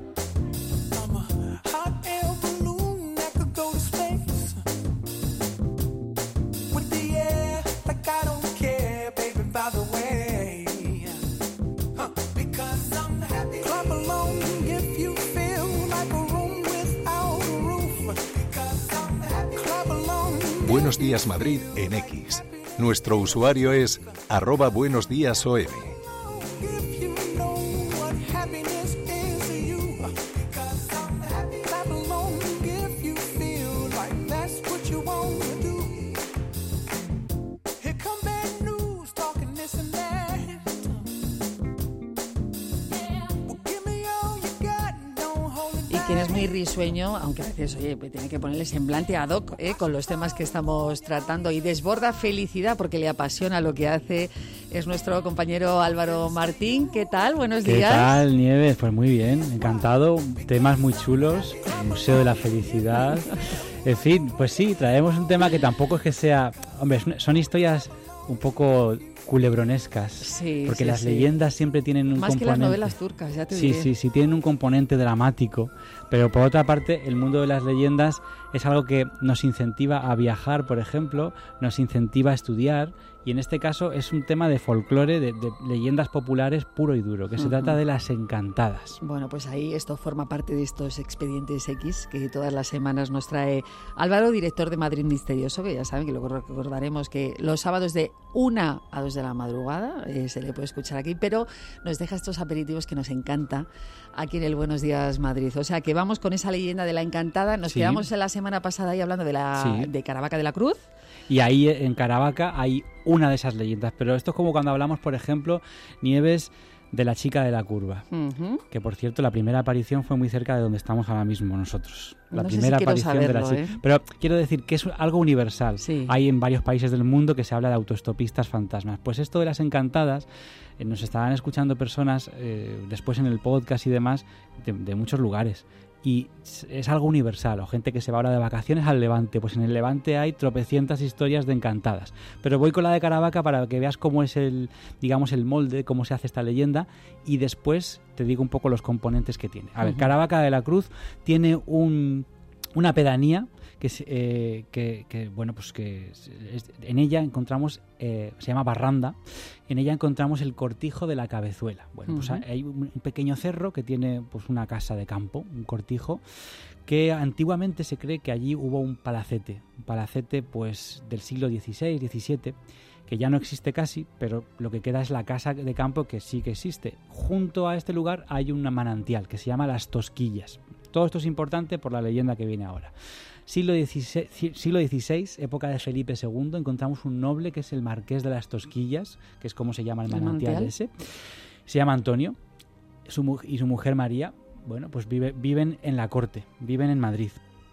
Buenos Días Madrid en X. Nuestro usuario es arroba buenos días O M. Tienes muy risueño, aunque a veces, oye, pues tiene que ponerle semblante ad hoc ¿eh? con los temas que estamos tratando, y desborda felicidad porque le apasiona lo que hace. Es nuestro compañero Álvaro Martín. ¿Qué tal? Buenos días. ¿Qué tal, Nieves? Pues muy bien, encantado. Temas muy chulos, el Museo de la Felicidad. En fin, pues sí, traemos un tema que tampoco es que sea... Hombre, son historias un poco culebronescas, sí, porque sí, las sí. leyendas siempre tienen un Más componente... Más que las novelas turcas, ya te sí, diré. Sí, sí, tienen un componente dramático, pero por otra parte el mundo de las leyendas es algo que nos incentiva a viajar, por ejemplo, nos incentiva a estudiar, y en este caso es un tema de folclore, de, de leyendas populares puro y duro, que uh-huh. se trata de las encantadas. Bueno, pues ahí esto forma parte de estos expedientes X que todas las semanas nos trae Álvaro, director de Madrid Misterioso, que ya saben que luego recordaremos que los sábados de una a dos de la madrugada eh, se le puede escuchar aquí, pero nos deja estos aperitivos que nos encanta aquí en el Buenos Días Madrid. O sea que vamos con esa leyenda de la encantada. Nos sí. quedamos en la semana pasada ahí hablando de la sí. de Caravaca de la Cruz. Y ahí en Caravaca hay una de esas leyendas, pero esto es como cuando hablamos, por ejemplo, Nieves, de la chica de la curva, uh-huh. que por cierto la primera aparición fue muy cerca de donde estamos ahora mismo nosotros. La no primera sé si aparición saberlo, de la chica. ¿eh? Pero quiero decir que es algo universal. Sí. Hay en varios países del mundo que se habla de autoestopistas fantasmas. Pues esto de las encantadas, eh, nos estaban escuchando personas eh, después en el podcast y demás de, de muchos lugares. Y es algo universal, o gente que se va ahora de vacaciones al Levante. Pues en el Levante hay tropecientas historias de encantadas. Pero voy con la de Caravaca para que veas cómo es el, digamos, el molde, cómo se hace esta leyenda, y después te digo un poco los componentes que tiene. A ver, uh-huh. Caravaca de la Cruz tiene un, una pedanía que, eh, que, que bueno, pues que es, en ella encontramos, eh, se llama Barranda. En ella encontramos el cortijo de la Cabezuela. Bueno, pues uh-huh. hay un pequeño cerro que tiene pues una casa de campo, un cortijo, que antiguamente se cree que allí hubo un palacete, un palacete pues del siglo dieciséis, diecisiete, que ya no existe casi, pero lo que queda es la casa de campo, que sí que existe. Junto a este lugar hay un manantial que se llama Las Tosquillas. Todo esto es importante por la leyenda que viene ahora. Siglo dieciséis, siglo dieciséis, época de Felipe segundo, encontramos un noble que es el Marqués de las Tosquillas, que es como se llama el manantial, ¿El ese. Se llama Antonio, su, y su mujer María, bueno, pues vive, viven en la corte, viven en Madrid.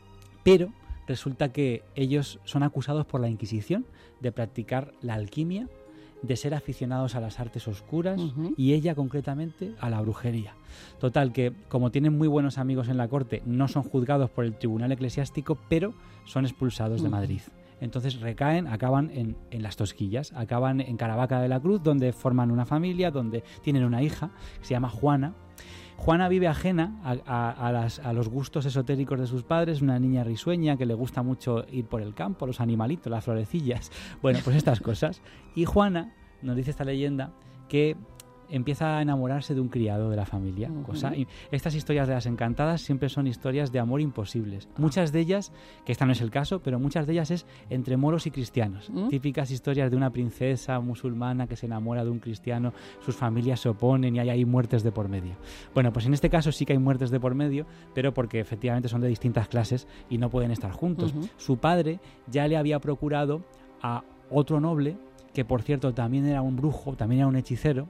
Pero resulta que ellos son acusados por la Inquisición de practicar la alquimia, de ser aficionados a las artes oscuras, uh-huh. y ella concretamente a la brujería. Total, que como tienen muy buenos amigos en la corte, no son juzgados por el tribunal eclesiástico, pero son expulsados uh-huh. de Madrid. entonces recaen, acaban en, en Las Tosquillas, acaban en Caravaca de la Cruz, donde forman una familia, donde tienen una hija que se llama Juana. Juana vive ajena a, a, a, las, a los gustos esotéricos de sus padres, una niña risueña que le gusta mucho ir por el campo, los animalitos, las florecillas, bueno, pues estas cosas. Y Juana, nos dice esta leyenda, que empieza a enamorarse de un criado de la familia. Uh-huh. Cosa, y estas historias de las encantadas siempre son historias de amor imposibles. Uh-huh. Muchas de ellas, que esta no es el caso, pero muchas de ellas es entre moros y cristianos. Uh-huh. Típicas historias de una princesa musulmana que se enamora de un cristiano, sus familias se oponen y hay ahí muertes de por medio. Bueno, pues en este caso sí que hay muertes de por medio, pero porque efectivamente son de distintas clases y no pueden estar juntos. Uh-huh. Su padre ya le había procurado a otro noble, que por cierto también era un brujo, también era un hechicero,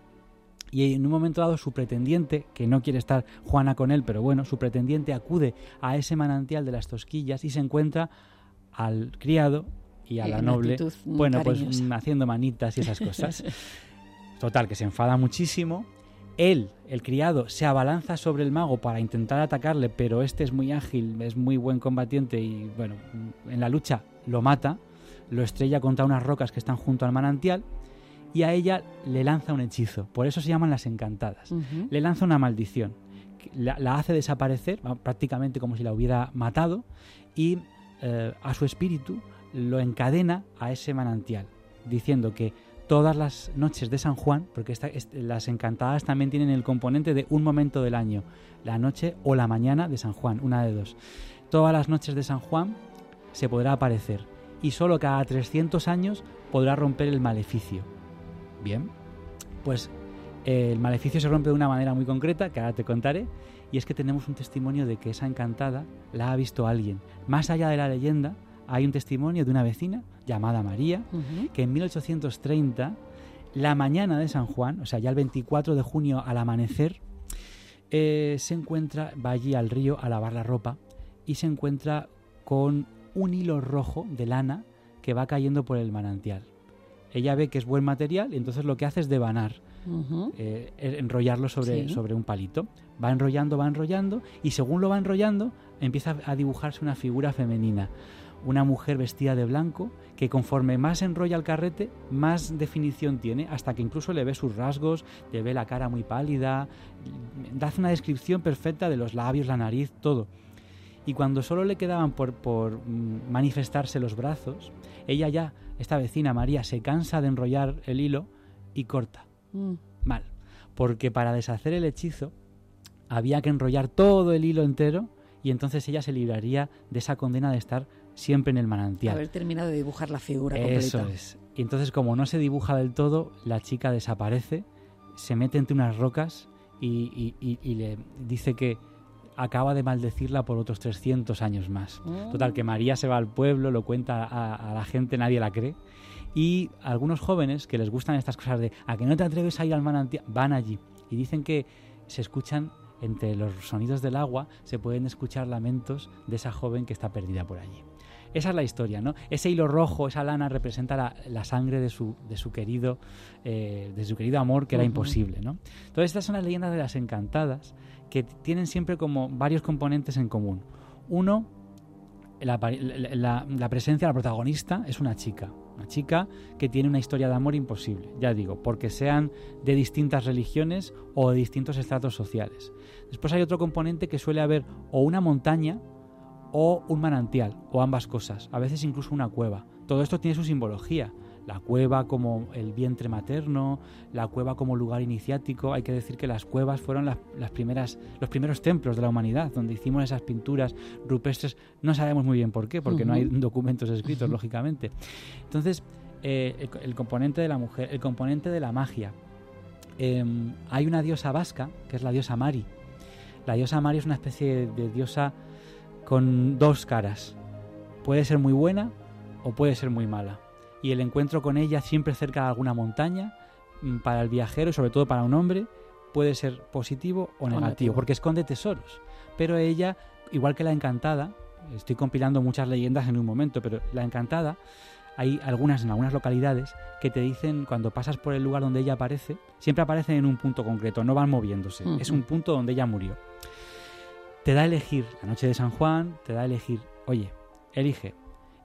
y en un momento dado su pretendiente, que no quiere estar Juana con él, pero bueno, su pretendiente acude a ese manantial de Las Tosquillas y se encuentra al criado y a eh, la noble, bueno, cariñosa. pues haciendo manitas y esas cosas. Total, que se enfada muchísimo. Él, el criado, se abalanza sobre el mago para intentar atacarle, pero este es muy ágil, es muy buen combatiente y, bueno, en la lucha lo mata, lo estrella contra unas rocas que están junto al manantial, y a ella le lanza un hechizo. Por eso se llaman las encantadas. Uh-huh. Le lanza una maldición. La, la hace desaparecer, prácticamente como si la hubiera matado, y eh, a su espíritu lo encadena a ese manantial, diciendo que todas las noches de San Juan, porque esta, este, las encantadas también tienen el componente de un momento del año, la noche o la mañana de San Juan, una de dos. Todas las noches de San Juan se podrá aparecer, y solo cada trescientos años podrá romper el maleficio. Bien, pues eh, el maleficio se rompe de una manera muy concreta, que ahora te contaré, y es que tenemos un testimonio de que esa encantada la ha visto alguien. Más allá de la leyenda, hay un testimonio de una vecina llamada María, uh-huh. que en mil ochocientos treinta, la mañana de San Juan, o sea, ya el veinticuatro de junio al amanecer, eh, se encuentra, va allí al río a lavar la ropa, y se encuentra con un hilo rojo de lana que va cayendo por el manantial. Ella ve que es buen material y entonces lo que hace es devanar, uh-huh. eh, enrollarlo sobre, sí. sobre un palito. Va enrollando, va enrollando y según lo va enrollando empieza a dibujarse una figura femenina. Una mujer vestida de blanco que conforme más enrolla el carrete, más definición tiene, hasta que incluso le ve sus rasgos, le ve la cara muy pálida, hace una descripción perfecta de los labios, la nariz, todo. Y cuando solo le quedaban por, por manifestarse los brazos, ella ya, esta vecina María, se cansa de enrollar el hilo y corta. Mm. Mal. Porque para deshacer el hechizo había que enrollar todo el hilo entero y entonces ella se libraría de esa condena de estar siempre en el manantial. Haber terminado de dibujar la figura Eso completa. Es. Y entonces, como no se dibuja del todo, la chica desaparece, se mete entre unas rocas y, y, y, y le dice que acaba de maldecirla por otros trescientos años más. Oh. Total, que María se va al pueblo, lo cuenta a, a la gente, nadie la cree. Y algunos jóvenes que les gustan estas cosas de ¿a que no te atreves a ir al manantial? Van allí y dicen que se escuchan, entre los sonidos del agua, se pueden escuchar lamentos de esa joven que está perdida por allí. Esa es la historia, ¿no? Ese hilo rojo, esa lana, representa la, la sangre de su, de su querido eh, de su querido amor, que era uh-huh. imposible, ¿no? Entonces, estas son las leyendas de las encantadas, que tienen siempre como varios componentes en común. Uno, la, la, la presencia de la protagonista es una chica, una chica que tiene una historia de amor imposible, ya digo, porque sean de distintas religiones o de distintos estratos sociales. Después hay otro componente que suele haber o una montaña o un manantial, o ambas cosas, a veces incluso una cueva. Todo esto tiene su simbología. La cueva como el vientre materno, la cueva como lugar iniciático. Hay que decir que las cuevas fueron las, las primeras, los primeros templos de la humanidad, donde hicimos esas pinturas rupestres. No sabemos muy bien por qué, porque uh-huh. no hay documentos escritos, uh-huh. lógicamente. Entonces, eh, el, el componente de la mujer, el componente de la magia. Eh, hay una diosa vasca, que es la diosa Mari. La diosa Mari es una especie de, de diosa con dos caras. Puede ser muy buena o puede ser muy mala. Y el encuentro con ella siempre cerca de alguna montaña, para el viajero y sobre todo para un hombre, puede ser positivo o negativo, negativo, porque esconde tesoros. Pero ella, igual que la encantada, estoy compilando muchas leyendas en un momento, pero la encantada, hay algunas en algunas localidades que te dicen, cuando pasas por el lugar donde ella aparece, siempre aparecen en un punto concreto, no van moviéndose, uh-huh. es un punto donde ella murió. Te da a elegir, la noche de San Juan, te da a elegir, oye, elige.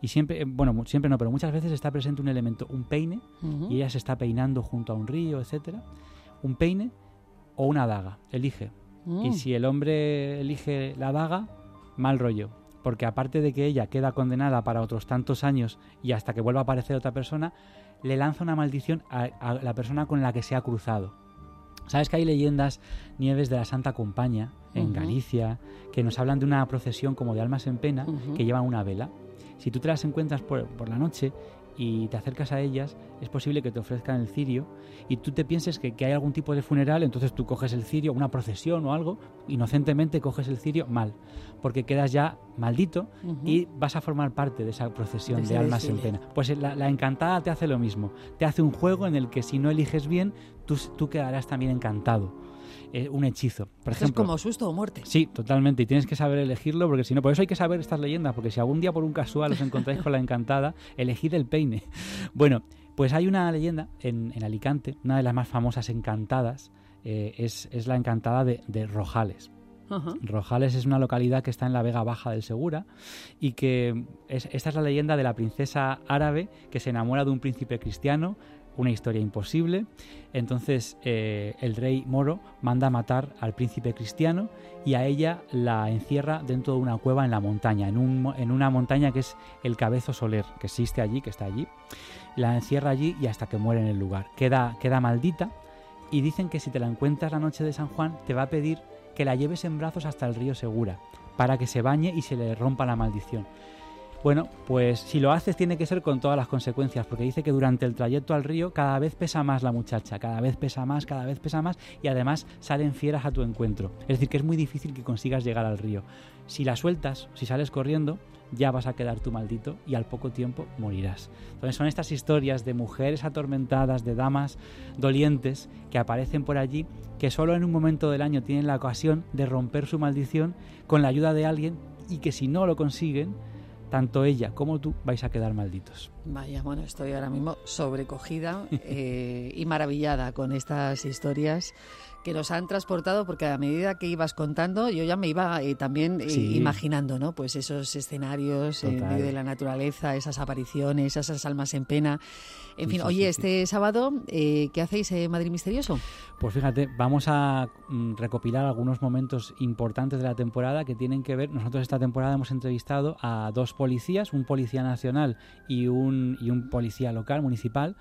Y siempre, bueno, siempre no, pero muchas veces está presente un elemento, un peine, uh-huh. y ella se está peinando junto a un río, etcétera. Un peine o una daga, elige. Uh. Y si el hombre elige la daga, mal rollo. Porque aparte de que ella queda condenada para otros tantos años y hasta que vuelva a aparecer otra persona, le lanza una maldición a, a la persona con la que se ha cruzado. ¿Sabes que hay leyendas, Nieves, de la Santa Compaña en uh-huh. Galicia, que nos hablan de una procesión como de almas en pena, uh-huh. que llevan una vela? Si tú te las encuentras por, por la noche y te acercas a ellas, es posible que te ofrezcan el cirio y tú te pienses que, que hay algún tipo de funeral, entonces tú coges el cirio, una procesión o algo, inocentemente coges el cirio mal, porque quedas ya maldito uh-huh. y vas a formar parte de esa procesión de, de almas decirle. en pena. Pues la, la encantada te hace lo mismo, te hace un juego en el que si no eliges bien, tú, tú quedarás también encantado. Eh, un hechizo. Por Esto ejemplo, es como susto o muerte. Sí, totalmente. Y tienes que saber elegirlo, porque si no, por eso hay que saber estas leyendas, porque si algún día por un casual os encontráis con la encantada, elegid el peine. Bueno, pues hay una leyenda en, en Alicante, una de las más famosas encantadas, eh, es, es la encantada de, de Rojales. Uh-huh. Rojales es una localidad que está en la Vega Baja del Segura y que es, esta es la leyenda de la princesa árabe que se enamora de un príncipe cristiano. Una historia imposible. Entonces eh, el rey moro manda a matar al príncipe cristiano y a ella la encierra dentro de una cueva en la montaña, en, un, en una montaña que es el Cabezo Soler, que existe allí, que está allí. La encierra allí y hasta que muere en el lugar. Queda, queda maldita y dicen que si te la encuentras la noche de San Juan te va a pedir que la lleves en brazos hasta el río Segura para que se bañe y se le rompa la maldición. Bueno, pues si lo haces tiene que ser con todas las consecuencias, porque dice que durante el trayecto al río cada vez pesa más la muchacha, cada vez pesa más, cada vez pesa más y además salen fieras a tu encuentro. Es decir, que es muy difícil que consigas llegar al río. Si la sueltas, si sales corriendo, ya vas a quedar tú maldito y al poco tiempo morirás. Entonces son estas historias de mujeres atormentadas, de damas dolientes que aparecen por allí, que solo en un momento del año tienen la ocasión de romper su maldición con la ayuda de alguien y que si no lo consiguen, tanto ella como tú vais a quedar malditos. Vaya, bueno, estoy ahora mismo sobrecogida eh, y maravillada con estas historias que nos han transportado, porque a medida que ibas contando yo ya me iba eh, también eh, sí. imaginando, ¿no? Pues esos escenarios Total. en medio de la naturaleza, esas apariciones, esas almas en pena. En sí, fin, sí, oye, sí, este sí. sábado, eh, ¿qué hacéis en Madrid Misterioso? Pues fíjate, vamos a mm, recopilar algunos momentos importantes de la temporada que tienen que ver. Nosotros esta temporada hemos entrevistado a dos policías, un policía nacional y un, y un policía local, municipal,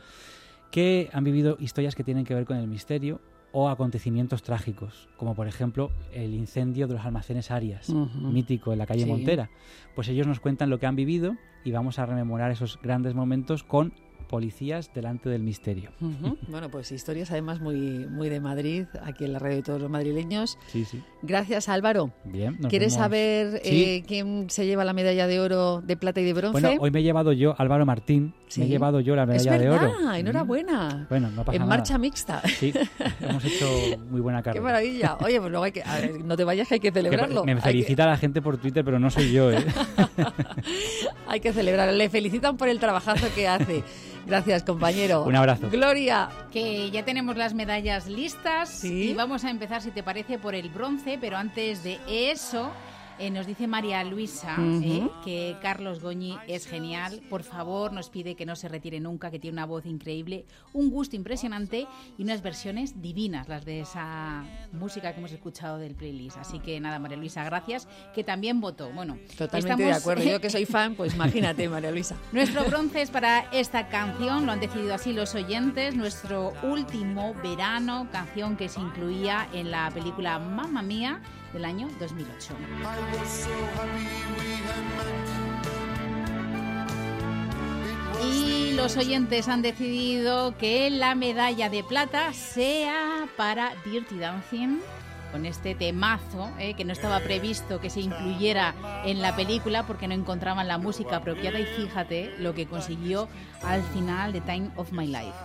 que han vivido historias que tienen que ver con el misterio o acontecimientos trágicos, como por ejemplo el incendio de los almacenes Arias, uh-huh. mítico en la calle sí. Montera. Pues ellos nos cuentan lo que han vivido y vamos a rememorar esos grandes momentos con policías delante del misterio. Uh-huh. Bueno, pues historias además muy, muy de Madrid, aquí en la radio de todos los madrileños. Sí, sí. Gracias, Álvaro. Bien, nos ¿Quieres vemos. saber sí. eh, quién se lleva la medalla de oro, de plata y de bronce? Bueno, hoy me he llevado yo, Álvaro Martín, ¿Sí? me he llevado yo la medalla es de oro. Ah, enhorabuena. Bueno, no pasa en nada. marcha mixta. Sí, hemos hecho muy buena carrera. Qué maravilla. Oye, pues luego hay que... A ver, no te vayas, que hay que celebrarlo. Que me felicita que... la gente por Twitter, pero no soy yo, ¿eh? Hay que celebrarlo. Le felicitan por el trabajazo que hace. Gracias, compañero. Un abrazo. Gloria. Que ya tenemos las medallas listas ¿Sí? y vamos a empezar, si te parece, por el bronce, pero antes de eso... Eh, nos dice María Luisa uh-huh. eh, que Carlos Goñi es genial. Por favor, nos pide que no se retire nunca, que tiene una voz increíble, un gusto impresionante y unas versiones divinas, las de esa música que hemos escuchado del playlist. Así que nada, María Luisa, gracias, que también votó. Bueno, totalmente estamos... de acuerdo. Yo que soy fan, pues imagínate, María Luisa. Nuestro bronce es para esta canción, lo han decidido así los oyentes, nuestro último verano, canción que se incluía en la película Mamma Mía del año dos mil ocho. Y los oyentes han decidido que la medalla de plata sea para Dirty Dancing, con este temazo, eh, que no estaba previsto que se incluyera en la película porque no encontraban la música apropiada, y fíjate lo que consiguió al final de Time of My Life.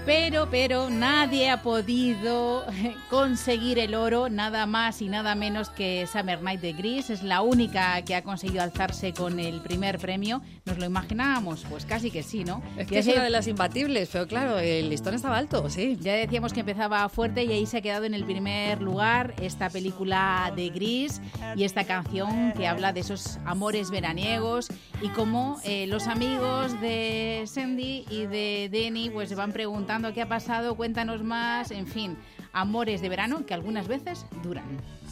Pero, pero nadie ha podido conseguir el oro, nada más y nada menos que Summer Night de Grease. Es la única que ha conseguido alzarse con el primer premio. ¿Nos lo imaginábamos? Pues casi que sí, ¿no? Es que es una de las imbatibles, pero claro, el listón estaba alto, sí. Ya decíamos que empezaba fuerte y ahí se ha quedado en el primer lugar esta película de Grease y esta canción que habla de esos amores veraniegos y cómo eh, los amigos de Sandy y de Denny pues se van preguntando qué ha pasado, cuéntanos más, en fin, amores de verano que algunas veces duran.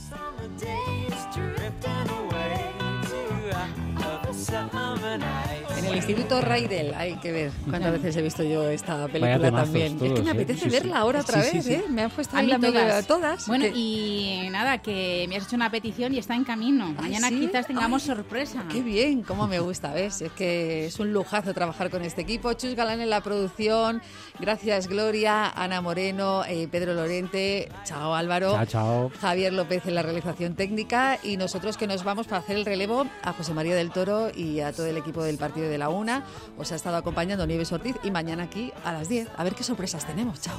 En el Instituto Raidel hay que ver cuántas veces he visto yo esta película también. Todos, es que me ¿eh? apetece Sí, verla sí. ahora otra Sí, sí, vez, sí. ¿eh? Me han puesto A ahí mí la media- todas. todas. Bueno, que- y nada, que me has hecho una petición y está en camino. Ay, Mañana ¿sí? quizás tengamos Ay, sorpresa. Qué bien, cómo me gusta, ¿ves? Es que es un lujazo trabajar con este equipo. Chus Galán en la producción, gracias Gloria, Ana Moreno, eh, Pedro Lorente, chao Álvaro, Chao, chao. Javier López en la realización técnica y nosotros que nos vamos para hacer el relevo a José María del Toro y a todo el equipo del partido de la Una. Os ha estado acompañando Nieves Ortiz y mañana aquí a las diez. A ver qué sorpresas tenemos. Chao.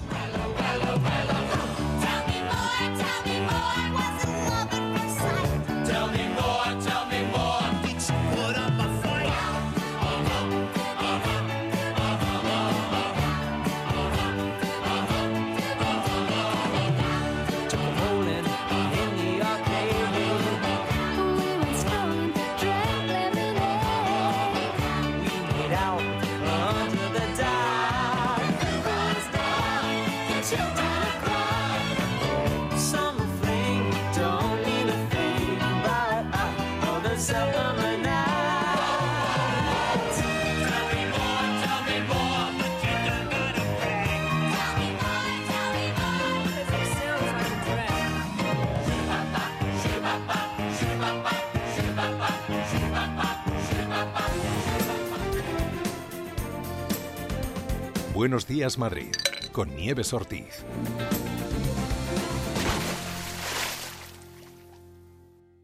Tell me more, tell me more. Put up a fight. Took a bowling in the arcade. We went strolling, drank lemonade. We made out under the dark. Runs down, the children cry. Summer fling don't mean a thing, but I know the summer night. Tell me more, tell me more, but you don't gotta pay. Tell me more, tell me more, 'cause it sounds like a drag. Buenos días, Madrid, con Nieves Ortiz.